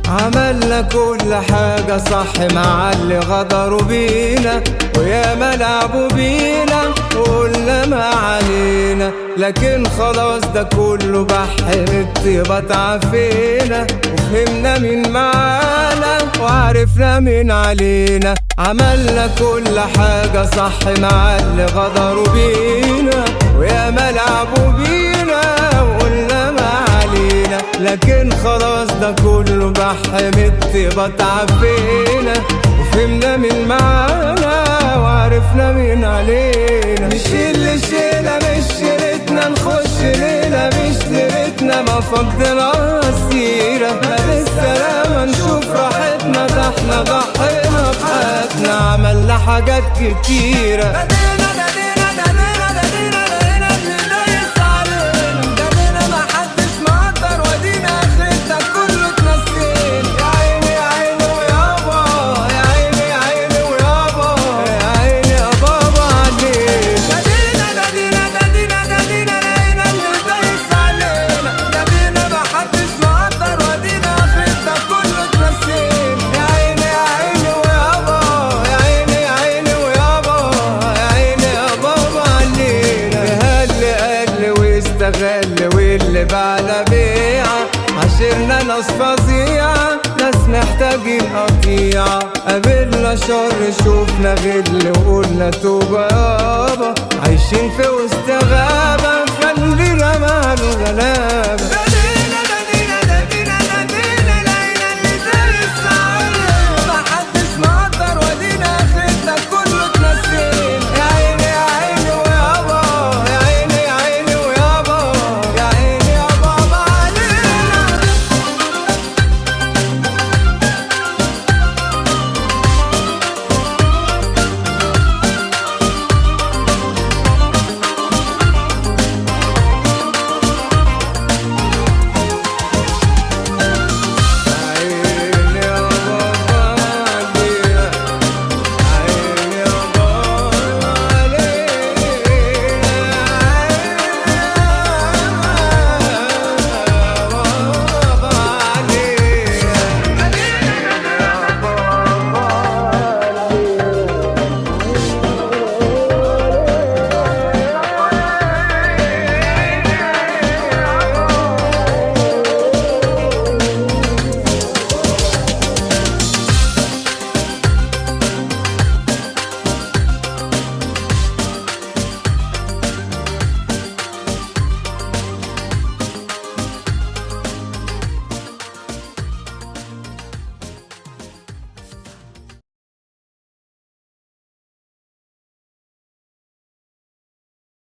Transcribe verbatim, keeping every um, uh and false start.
عملنا كل حاجة صح مع اللي غدروا بينا، ويا ما لعبوا بينا وقلنا ما علينا، لكن خلاص ده كله بحر الطيبة تعافينا، وفهمنا مين معانا وعرفنا مين علينا. عملنا كل حاجة صح مع اللي غدروا بينا، ويا ما لعبوا بينا وقلنا ما علينا، لكن خلاص ده كله بحر الطيبة تعافينا، وفهمنا مين معانا وعرفنا مين علينا. نشيل شيلة مش شيلتنا، نخش ليلة مش ليلتنا، ما فضلنا السيرة ما بالسلامة نشوف راحتنا، ده احنا ضحينا بحياتنا عملنا حاجات كتيرة. واللي بعد بيعة عشرنا ناس فظيعة، ناس محتاجين قطيعة، قابلنا شر شوفنا غل وقلنا توبة يابا، عايشين في وسط غابة خلينا مع الغلابة.